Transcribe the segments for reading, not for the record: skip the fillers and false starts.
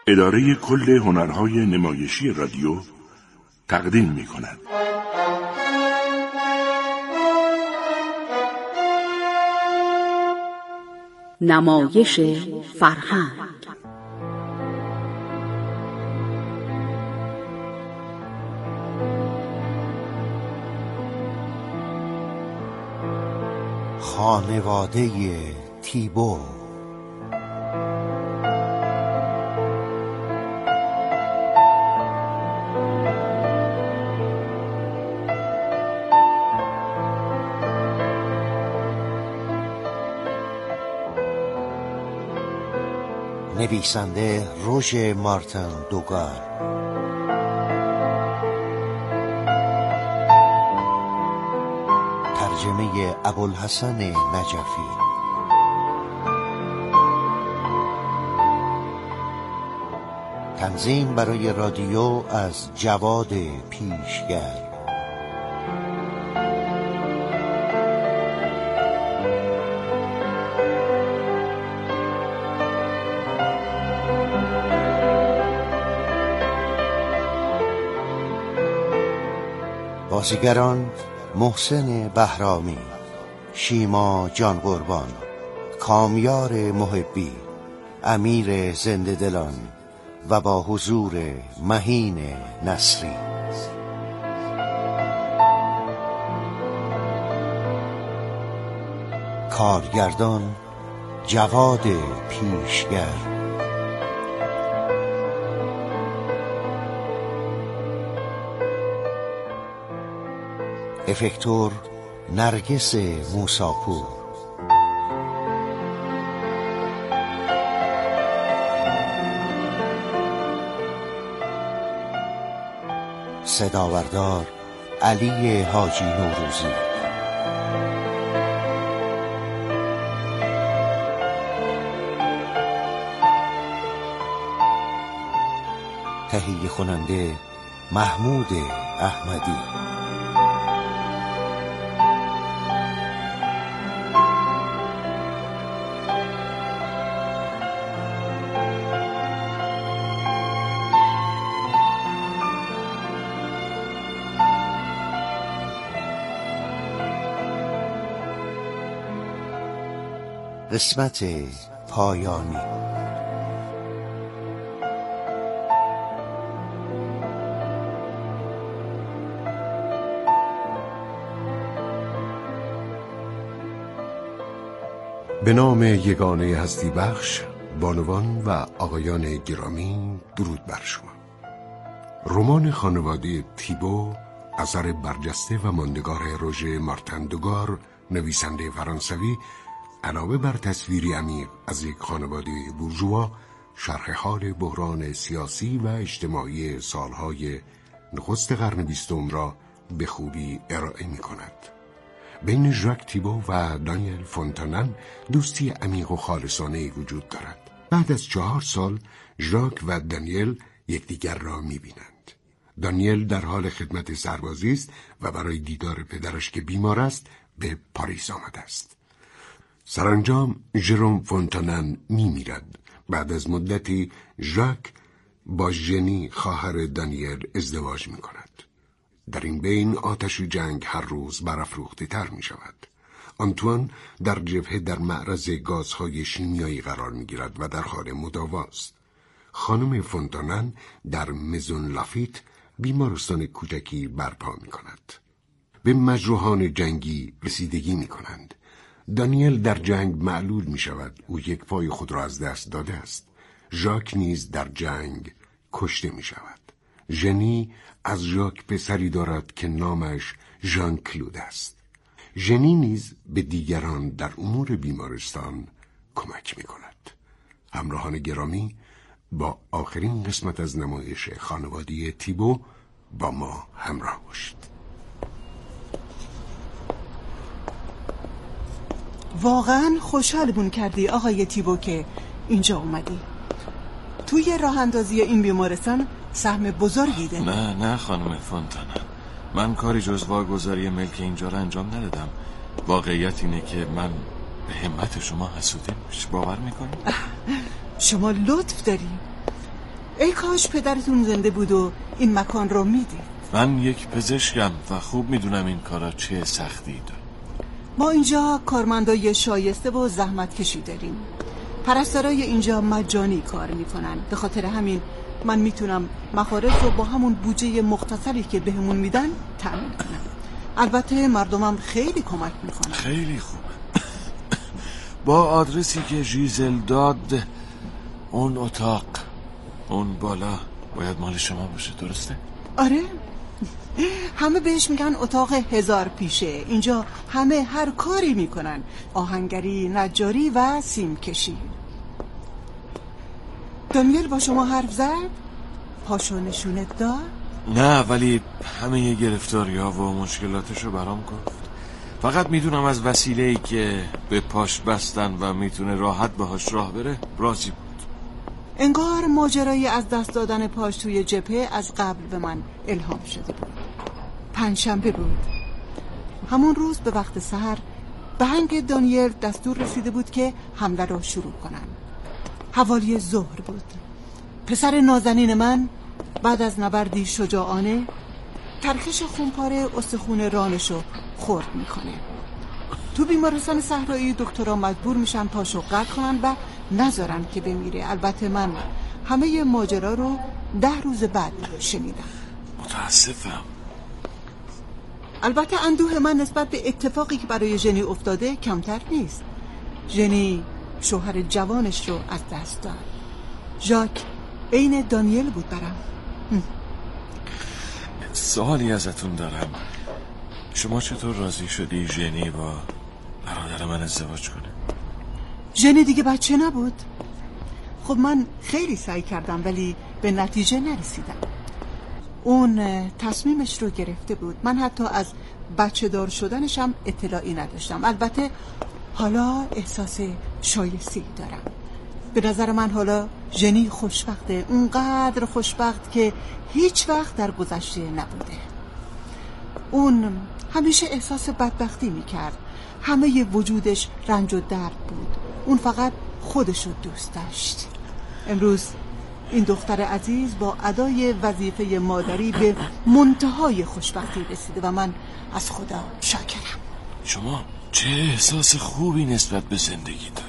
اداره کل هنرهای نمایشی رادیو تقدیم می‌کند. نمایش فرهنگ. خانواده تیبو. نویسنده روژر مارتین دوگار. ترجمه ابوالحسن نجفی. تنظیم برای رادیو از جواد پیشگر. بازیگران: محسن بهرامی، شیما جان قربان، کامیار محبی، امیر زنده دلان و با حضور مهین نصری. کارگردان: جواد پیشگر. افکتور: نرگس موساپور. صداوردار: علی حاجی نوروزی. تهیه کننده: محمود احمدی. قسمت پایانی. به نام یگانه هستی بخش، بانوان و آقایان گرامی، درود بر شما. رمان خانواده تیبو اثر برجسته و ماندگار روژر مارتین دوگار، نویسنده فرانسوی، علاوه بر تصویری عمیق از یک خانواده بورژوا، شرح حال بحران سیاسی و اجتماعی سالهای نخست قرن 20 را به خوبی ارائه می کند. بین ژاک تیبو و دانیل فونتانن دوستی عمیق و خالصانه وجود دارد. بعد از 4 سال ژاک و دانیل یکدیگر را می بینند. دانیل در حال خدمت سربازی است و برای دیدار پدرش که بیمار است به پاریس آمده است. سرانجام ژروم فونتانن میمیرد. بعد از مدتی ژاک با ژنی خواهر دانیل ازدواج می کند. در این بین آتش جنگ هر روز برافروخته تر می شود. آنتوان در جبهه در معرض گازهای شیمیایی قرار می گیرد و در حال مداواست. خانم فونتانن در مزون لافیت بیمارستان کوچکی برپا می کند. به مجروحان جنگی رسیدگی می کنند. دانیل در جنگ معلول می شود. او یک پای خود را از دست داده است. ژاک نیز در جنگ کشته می شود. ژنی از ژاک پسری دارد که نامش ژان کلود است. ژنی نیز به دیگران در امور بیمارستان کمک می کند. همراهان گرامی، با آخرین قسمت از نمایش خانواده تیبو با ما همراه باشید. واقعا خوشحالمون کردی آقای تیبو که اینجا اومدی. توی راه اندازی این بیمارستان سهم بزرگی داری. نه خانم فونتانن، من کاری جز واگذاری ملک اینجا رو انجام ندادم. واقعیت اینه که من به همت شما حسوده میشه. باور میکنی؟ شما لطف داری. ای کاش پدرتون زنده بود و این مکان رو میدید. من یک پزشکم و خوب میدونم این کارا چه سختی داره. ما اینجا کارمندای شایسته و زحمت کشی داریم. پرستارای اینجا مجانی کار میکنن. به خاطر همین من میتونم مخارج رو با همون بودجه مختصری که بهمون میدن تأمین کنم. البته مردمم خیلی کمک میکنن. خیلی خوبه. با آدرسی که ژیزل داد، اون اتاق اون بالا باید مال شما باشه، درسته؟ آره، همه بهش میگن اتاق 1000 پیشه. اینجا همه هر کاری میکنن، آهنگری، نجاری و سیمکشی. دانیل با شما حرف زد؟ پاشو نشونت داد؟ نه، ولی همه گرفتاری ها و مشکلاتشو برام گفت. فقط میدونم از وسیله‌ای که به پاش بستن و میتونه راحت باهاش راه بره راضی بود. انگار ماجرای از دست دادن پاش توی جبهه از قبل به من الهام شده بود. پنجشنبه بود. همون روز به وقت سحر به هنگ دانیل دستور رسیده بود که حمله رو شروع کنن. حوالی ظهر بود. پسر نازنین من بعد از نبردی شجاعانه ترکش خونپاره استخون رانشو خورد میکنه. تو بیمارستان صحرایی دکترها مجبور میشن پاشو قطع کنن و نذارن که بمیره. البته من همه ماجرا رو 10 روز بعد شنیدم. متاسفم. البته اندوه من نسبت به اتفاقی که برای ژنی افتاده کمتر نیست. ژنی شوهر جوانش رو از دست داد. ژاک عین دانیل بود برام. سوالی ازتون دارم. شما چطور راضی شدی ژنی با برادر من ازدواج کنه؟ ژنی دیگه بچه نبود. خب من خیلی سعی کردم ولی به نتیجه نرسیدم. اون تصمیمش رو گرفته بود. من حتی از بچه دار شدنشم اطلاعی نداشتم. البته حالا احساس شایسته‌ای دارم. به نظر من حالا ژنی خوشبخته، اونقدر خوشبخت که هیچ وقت در گذشته نبوده. اون همیشه احساس بدبختی میکرد. همه وجودش رنج و درد بود. اون فقط خودشو دوست داشت. امروز این دختر عزیز با ادای وظیفه مادری به منتهای خوشبختی رسیده و من از خدا شاکرم. شما چه احساس خوبی نسبت به زندگی داری.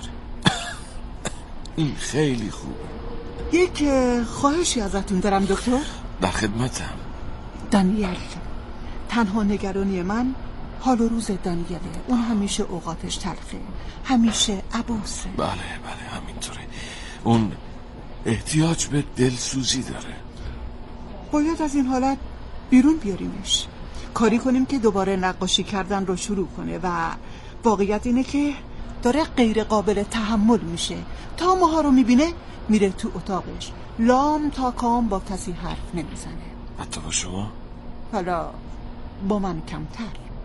این خیلی خوبه. یک خواهشی ازتون دارم دکتر. در خدمتم. دانیل، تنها نگرانی من حال و روز دانیله. اون همیشه اوقاتش تلخه، همیشه عبوسه. بله همینطوره. اون احتیاج به دلسوزی داره. باید از این حالت بیرون بیاریمش. کاری کنیم که دوباره نقاشی کردن رو شروع کنه و واقعیت اینه که داره غیر قابل تحمل میشه. تا ماها رو میبینه میره تو اتاقش، لام تا کام با کسی حرف نمیزنه. حتی با شما؟ حالا با من کمتر.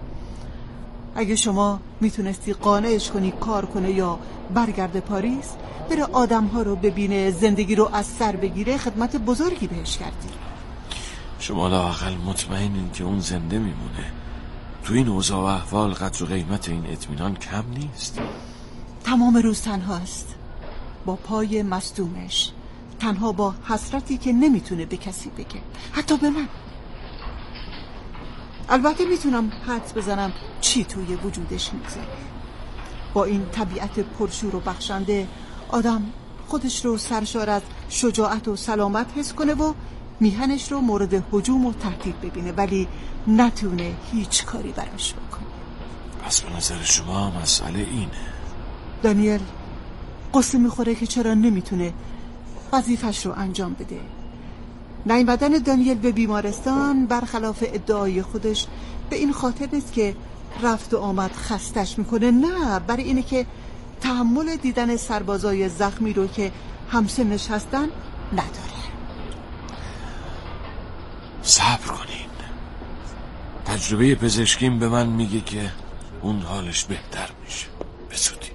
اگه شما میتونستی قانعش کنی کار کنه یا برگرده پاریس، بره آدم‌ها رو ببینه، زندگی رو از سر بگیره، خدمت بزرگی بهش کردی. شما لااقل مطمئنین که اون زنده میمونه؟ تو این اوضاع و احوال قدر و قیمت این اطمینان کم نیست. تمام روز تنهاست، با پای مصدومش، تنها با حسرتی که نمیتونه به کسی بگه، حتی به من. البته میتونم حدس بزنم چی توی وجودش میگذره. با این طبیعت پرشور و بخشنده آدم خودش رو سرشار از شجاعت و سلامت حس کنه و میهنش رو مورد هجوم و تهدید ببینه ولی نتونه هیچ کاری براش بکنه. پس به نظر شما مسئله اینه؟ دانیل قصه میخوره که چرا نمیتونه وظیفش رو انجام بده. نیامدن دانیل به بیمارستان برخلاف ادعای خودش به این خاطر نیست که رفت و آمد خستش میکنه، نه، برای اینه که تحمل دیدن سربازای زخمی رو که همسنش هستن نداره. صبر کنین. تجربه پزشکیم به من میگه که اون حالش بهتر میشه به زودی.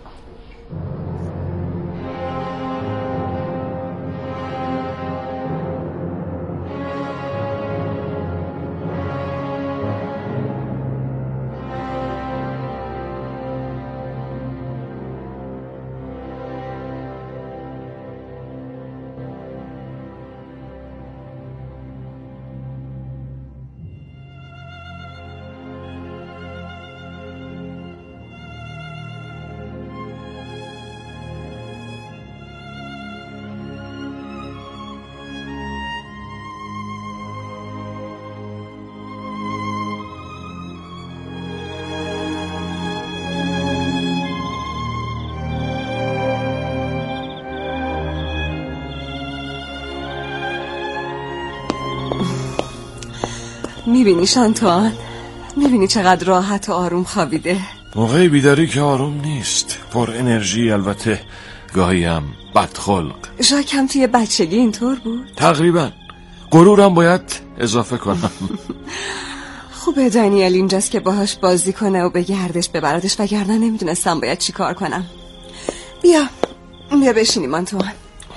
میبینی شانتوان؟ میبینی چقدر راحت و آروم خوابیده؟ موقعی بیداری که آروم نیست، پر انرژی، البته گاهی هم بدخلق. ژاک هم توی بچگی اینطور بود؟ تقریبا. غرورم باید اضافه کنم. خوبه دانیل اینجاست که باهاش بازی کنه و بگردش ببردش، وگرنه نمیدونستم باید چی کار کنم. بیا بشینیم آنتوان.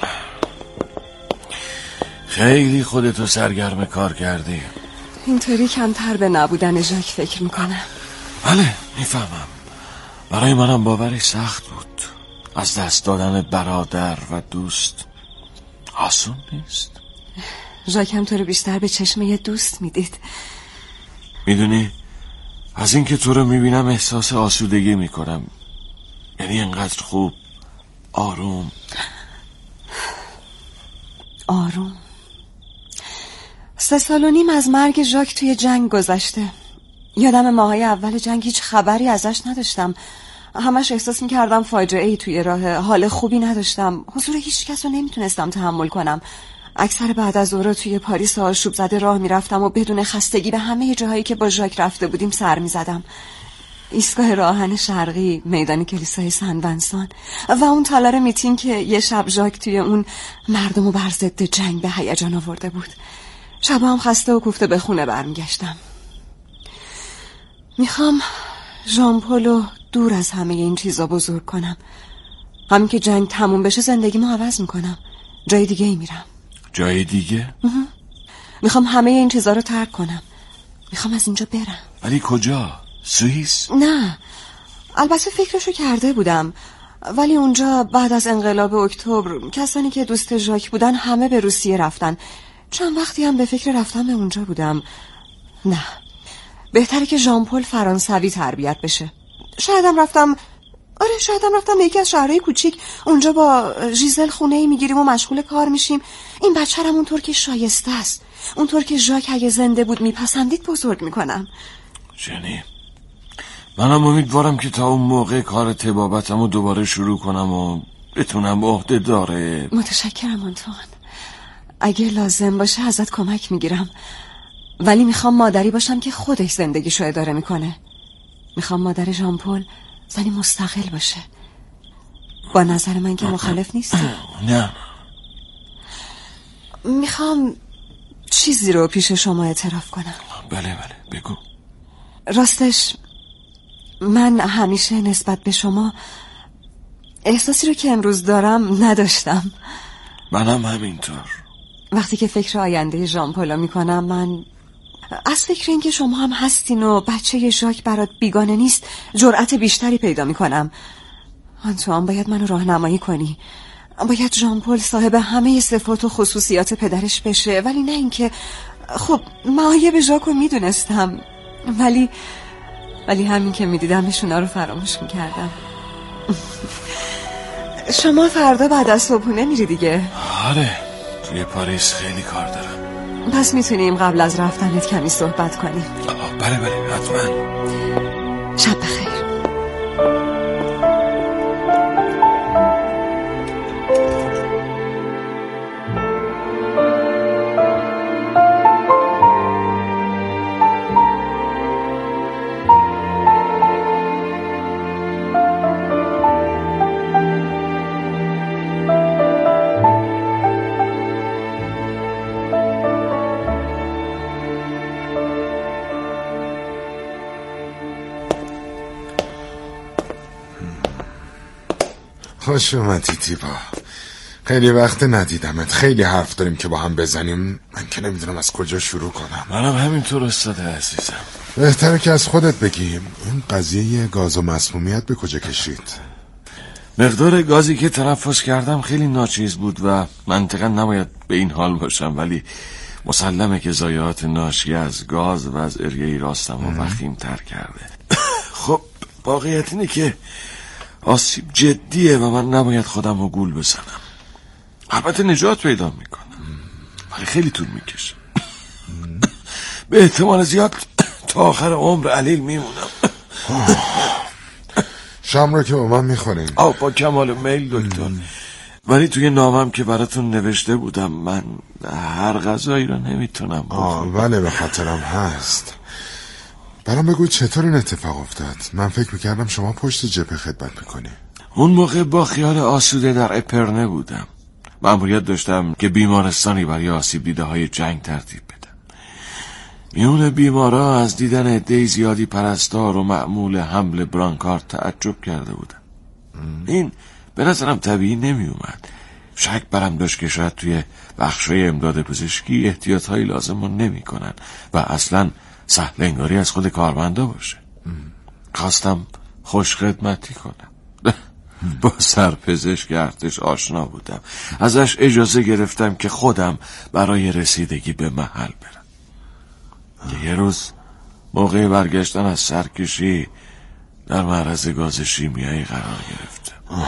خیلی خودتو سرگرم کار کردی. اینطوری کمتر به نبودن ژاک فکر میکنم. بله میفهمم. برای منم باورش سخت بود. از دست دادن برادر و دوست آسون نیست. ژاک هم تو رو بیشتر به چشم یه دوست میدید. میدونی از این که تو رو میبینم احساس آسودگی میکنم. یعنی انقدر خوب، آروم. 3 سال و نیم از مرگ ژاک توی جنگ گذشته. یادم ماهای اول جنگ هیچ خبری ازش نداشتم. همش احساس میکردم فاجعه‌ای توی راه، حال خوبی نداشتم. حضور هیچ کس رو نمیتونستم تحمل کنم. اکثر بعد از ظهر توی پاریس آشوب زده راه میرفتم و بدون خستگی به همه جاهایی که با ژاک رفته بودیم سر میزدم. ایستگاه راهن شرقی، میدان کلیسای سن ونسان و اون تالار میتینگ که یه شب ژاک توی اون مردمو بر ضد جنگ به هیجان آورده بود. شبا هم خسته و کوفته به خونه برمیگشتم. میخوام ژان پولو دور از همه این چیزا بزرگ کنم. همین که جنگ تموم بشه زندگیمو عوض میکنم. جای دیگه ای میرم. جای دیگه؟ میخوام همه این چیزا رو ترک کنم. میخوام از اینجا برم. ولی کجا؟ سوئیس؟ نه، البته فکرشو کرده بودم، ولی اونجا بعد از انقلاب اکتبر کسانی که دوست ژاک بودن همه به روسیه رفتن. چند وقتی هم به فکر رفتن به اونجا بودم. نه، بهتره که ژان پل فرانسوی تربیت بشه. شایدم رفتم به یکی از شهرهای کوچیک. اونجا با ژیزل خونه‌ای میگیریم و مشغول کار میشیم. این بچه‌رم اونطور که شایسته است، اونطور که ژاک اگه زنده بود میپسندید بزرگ میکنم. جنی، منم امیدوارم که تا اون موقع کار طبابتمو دوباره شروع کنم و بتونم عهده داره. متشکرم آنتوان. اگه لازم باشه ازت کمک میگیرم، ولی میخوام مادری باشم که خودش زندگیشو اداره میکنه. میخوام مادر ژان پل زنی مستقل باشه. با نظر من که مخالف نیستی؟ نه. میخوام چیزی رو پیش شما اعتراف کنم. بله بگو. راستش من همیشه نسبت به شما احساسی رو که امروز دارم نداشتم. منم همینطور. وقتی که فکر آینده ژان پل میکنم، من از فکر این که شما هم هستین و بچه ژاک برات بیگانه نیست جرأت بیشتری پیدا میکنم. آنتوان، باید منو راهنمایی کنی. باید ژان پل صاحب همه صفات و خصوصیات پدرش بشه، ولی نه اینکه خب معایب ژاکو میدونستم، ولی همین که میدیدمش اونا رو فراموش میکردم. شما فردا بعد از صبحونه میری دیگه؟ آره، توی پاریس خیلی کار دارم. پس میتونیم قبل از رفتنت کمی صحبت کنیم. بله حتما. شب بخیر. خوش اومدی تیبا. خیلی وقت ندیدمت. خیلی حرف داریم که با هم بزنیم. من که نمیدونم از کجا شروع کنم. منم همینطور استاد عزیزم. بهتره که از خودت بگیم. این قضیه گاز و مسمومیت به کجا کشید؟ مقدار گازی که تنفس کردم خیلی ناچیز بود و منطقا نباید به این حال باشم، ولی مسلمه که ضایعات ناشی از گاز و از اریه راستم و وخیم تر کرده. خب واقعیت اینه که آسیب جدیه و من نباید خودم رو گول بزنم. البته نجات پیدا میکنم ولی خیلی طول میکشه. به احتمال زیاد تا آخر عمر علیل میمونم. شام رو که با من میخوریم. با کمال میل دکتر. ولی توی نامم که براتون نوشته بودم من هر غذایی رو نمیتونم بخورم. بله به خاطرم هست. برام بگو چطور این اتفاق افتاد؟ من فکر میکردم شما پشت جبهه خدمت میکنی. اون موقع با خیال آسوده در اپرنه بودم. مأموریت داشتم که بیمارستانی برای آسیب دیده های جنگ ترتیب بدم. میون بیمارا از دیدن عده زیادی پرستار و مأمول حمل برانکارد تعجب کرده بودم. این به نظرم طبیعی نمی اومد. شک برم داشت که شاید توی بخشای امداد پزشکی احتیاطهای لازم رو نمی کنن و اصلا سهل انگاری از خود کارمندا باشه. خواستم خوش خدمتی کنم. با سرپزشک ارتش آشنا بودم. ازش اجازه گرفتم که خودم برای رسیدگی به محل برم. یه روز موقع برگشتن از سرکشی در معرض گاز شیمیایی قرار گرفتم.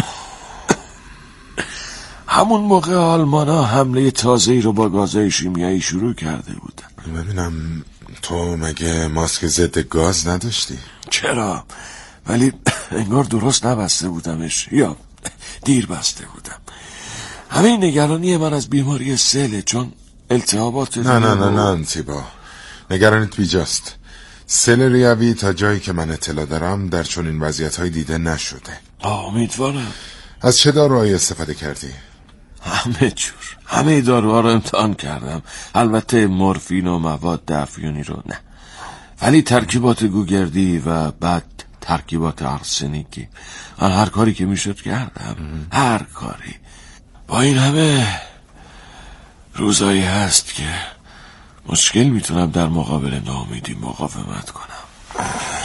همون موقع آلمانا حمله تازه‌ای رو با گازهای شیمیایی شروع کرده بودن. ببینم تو مگه ماسک ضد گاز نداشتی؟ چرا؟ ولی انگار درست نبسته بودمش یا دیر بسته بودم. همین نگرانی من از بیماری سله، چون التهابات نه تیبا، نگرانیت بیجاست. سل ریوی تا جایی که من اطلاع دارم در چنین وضعیت‌های دیده نشده. امیدوارم. از چه داروهایی استفاده کردی؟ همه جور، همه داروها رو امتحان کردم. البته مورفین و مواد افیونی رو نه، ولی ترکیبات گوگردی و بعد ترکیبات آرسنیکی. هر کاری که میشد کردم. هر کاری. با این همه روزایی هست که مشکل میتونم در مقابل ناامیدی مقاومت کنم.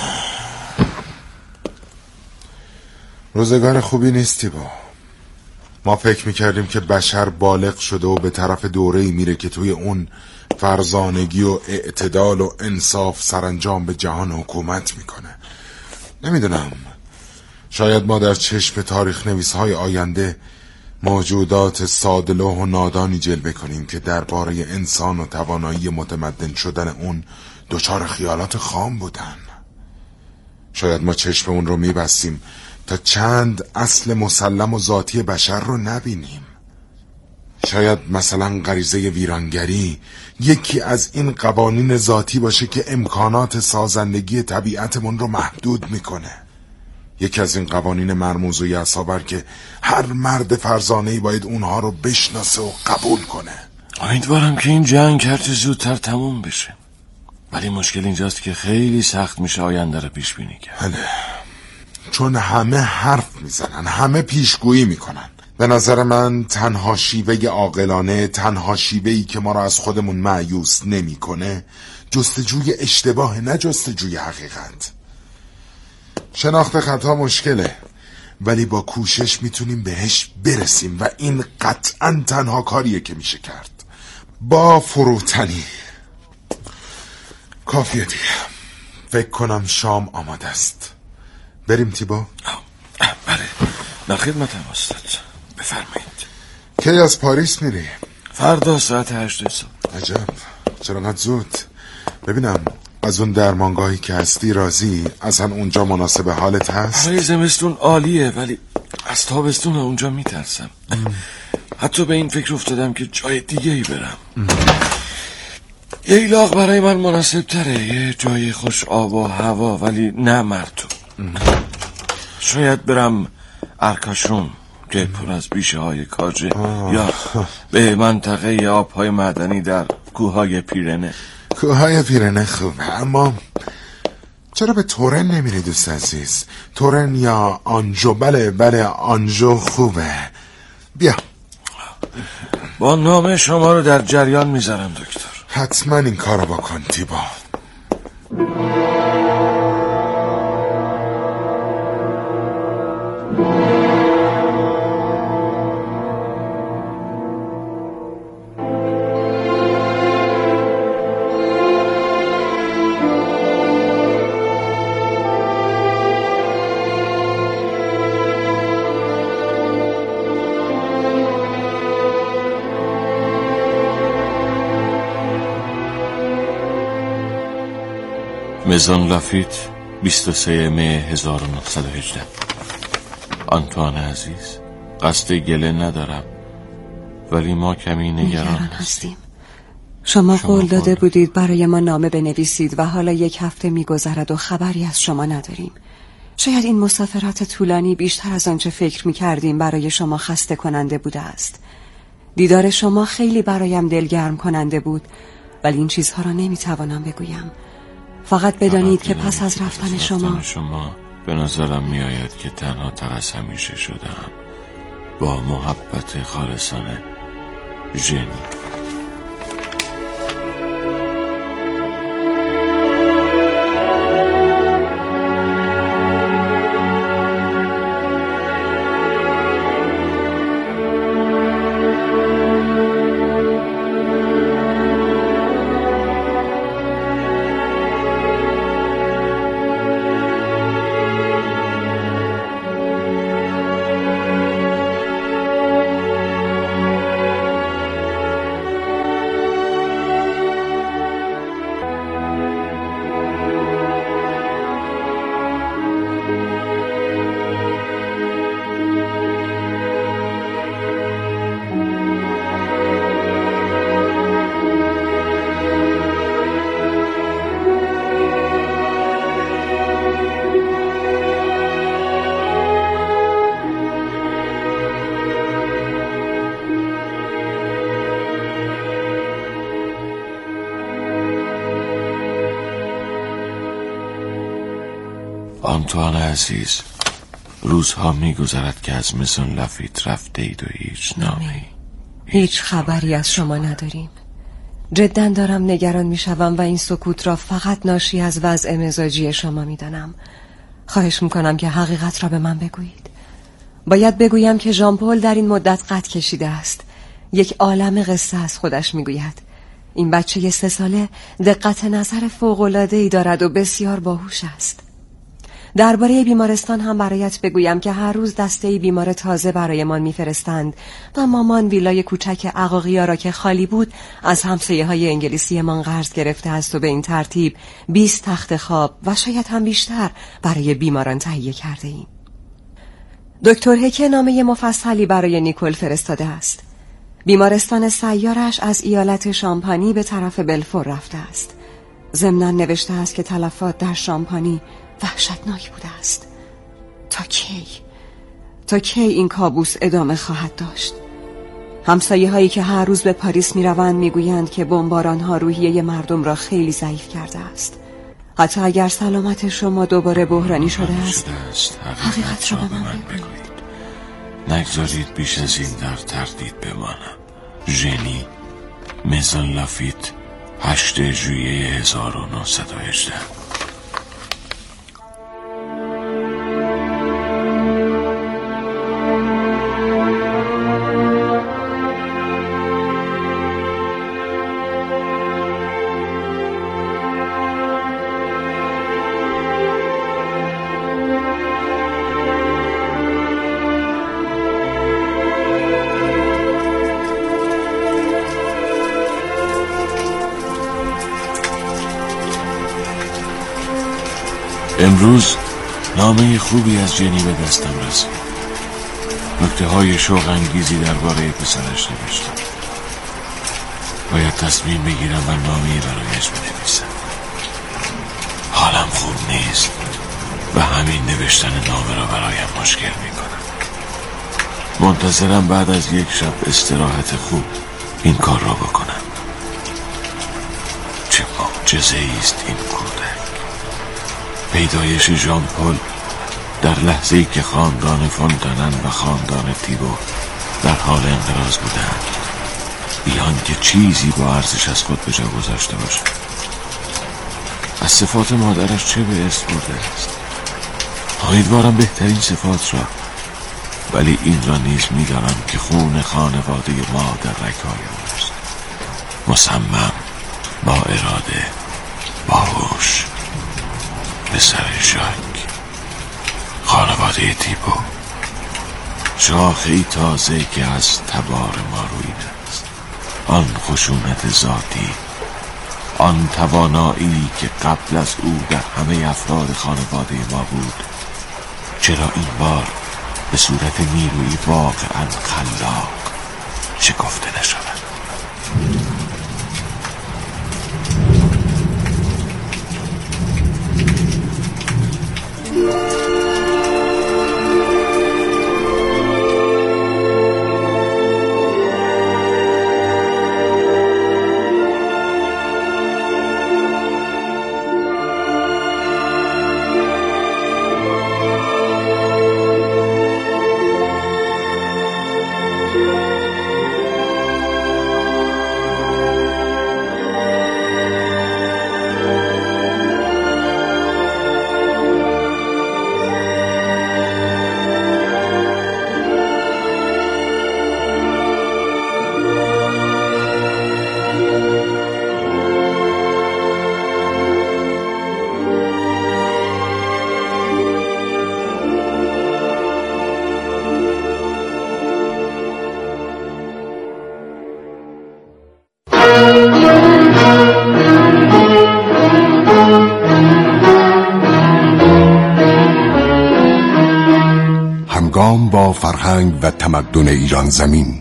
روزگار خوبی نیستی با. ما فکر میکردیم که بشر بالغ شده و به طرف دوره‌ای میره که توی اون فرزانگی و اعتدال و انصاف سرانجام به جهان حکومت میکنه. نمیدونم، شاید ما در چشم تاریخ نویس‌های آینده موجودات ساده‌لوح و نادانی جلوه کنیم که درباره انسان و توانایی متمدن شدن اون دچار خیالات خام بودن. شاید ما چشم اون رو میبستیم تا چند اصل مسلم و ذاتی بشر رو نبینیم. شاید مثلا غریزه ویرانگری یکی از این قوانین ذاتی باشه که امکانات سازندگی طبیعتمون رو محدود میکنه. یکی از این قوانین مرموز و یساور که هر مرد فرزانه‌ای باید اونها رو بشناسه و قبول کنه. امیدوارم که این جنگ هرچه زودتر تموم بشه، ولی مشکل اینجاست که خیلی سخت میشه آینده رو پیش بینی کرد. بله، چون همه حرف میزنن، همه پیشگویی میکنن. به نظر من تنها شیوه عاقلانه، تنها شیوهی که ما را از خودمون مایوس نمیکنه جستجوی اشتباه، نه جستجوی حقیقت. شناخت خطا مشکله، ولی با کوشش میتونیم بهش برسیم و این قطعا تنها کاریه که میشه کرد. با فروتنی. کافیه دیگه. فکر کنم شام آماده است. بریم تیبا؟ بله، در خدمتم استاد. بفرمایید. کی از پاریس میری؟ فردا ساعت 8 صبح. عجب، چرا انقدر زود؟ ببینم از اون درمانگاهی که هستی راضی؟ اصلا اونجا مناسب حالت هست؟ برای زمستون عالیه، ولی از تابستون اونجا میترسم. حتی به این فکر افتادم که جای دیگه ای برم. ایلاق برای من مناسب تره، یه جای خوش آب و هوا، ولی نه مرطوب. شاید برم ارکاشون که پر از بیشه های کاجه، یا به منطقه آبهای معدنی در کوههای پیرنه. کوههای پیرنه خوبه، اما چرا به تورن نمیری دوست عزیز؟ تورن یا آنژو؟ بله آنژو خوبه. بیا، با نام شما رو در جریان میذارم دکتر. حتما این کارو بکن تیبا. مزون لافیت، 23 می 1918. آنتوان عزیز، قصد گله ندارم، ولی ما کمی نگران هستیم. شما قول داده بودید برای ما نامه بنویسید و حالا 1 هفته می‌گذرد و خبری از شما نداریم. شاید این مسافرت طولانی بیشتر از آنچه فکر می‌کردیم برای شما خسته کننده بوده است. دیدار شما خیلی برایم دلگرم کننده بود، ولی این چیزها را نمی‌توانم بگویم. فقط بدانید که پس از رفتن شما به نظرم می‌آید که تنها تر از همیشه شدم. با محبت خالصانه، ژنی. آنتوان عزیز، روزها می‌گذرد که از مزون لافیت رفته اید و هیچ نامی، هیچ خبری از شما نداریم. جداً دارم نگران میشوم و این سکوت را فقط ناشی از وضع مزاجی شما میدانم. خواهش میکنم که حقیقت را به من بگویید. باید بگویم که ژان پل در این مدت قد کشیده است. یک عالم قصه از خودش میگوید. این بچه 3 ساله دقت نظر فوق‌العاده‌ای دارد و بسیار باهوش است. درباره بیمارستان هم برایت بگویم که هر روز دسته‌ای بیمار تازه برایمان میفرستند و مامان ویلای کوچک عقاقیا را که خالی بود از همسایه‌های انگلیسیمان قرض گرفته است و به این ترتیب 20 تخت خواب و شاید هم بیشتر برای بیماران تهیه کرده ایم. دکتر هکه نامه مفصلی برای نیکول فرستاده است. بیمارستان سیارش از ایالت شامپانی به طرف بلفور رفته است. ضمناً نوشته است که تلفات در شامپانی وحشتناک بوده است. تا کی این کابوس ادامه خواهد داشت؟ همسایه هایی که هر روز به پاریس می روند می گویند که بمباران ها روحیه مردم را خیلی ضعیف کرده است. حتی اگر سلامت شما دوباره بحرانی شده است، حقیقت را به من بگویید. نگذارید بیش از این در تردید بمانم. ژنی، مزون لافیت، 8 ژوئیه 1918. امروز نامه خوبی از ژنی به دستم رسید. نکته‌های شوق انگیزی درباره پسرش نوشتم. باید تصمیم بگیرم و نامه‌ای برایش بنویسم. حالم خوب نیست و همین نوشتن نامه را برایم مشکل می‌کند. منتظرم بعد از 1 شب استراحت خوب این کار را بکنم. چه معجزه‌ای است این کودک. پیدایش ژان پل در لحظه‌ای که خاندان فونتانن و خاندان تیبو در حال انقراض بودند، بیان که چیزی با ارزش از خود به جا گذاشته باشد. از صفات مادرش چه به ارث برده است؟ امیدوارم بهترین صفات را، ولی این را نیز می‌دانم که خون خانواده ما در رگ‌های اوست. مصمم، با اراده، باهوش، پسر ژاک، خانواده تیبو، شاخه‌ای تازه که از تبار ما رویده است. آن خشونت ذاتی، آن توانایی که قبل از او در همه افراد خانواده ما بود، چرا این بار به صورت نیرویی واقعا خلاق شکفته نشود. همگام با فرهنگ و تمدن ایران زمین.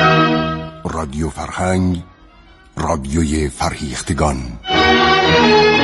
رادیو فرهنگ، رادیوی فرهیختگان.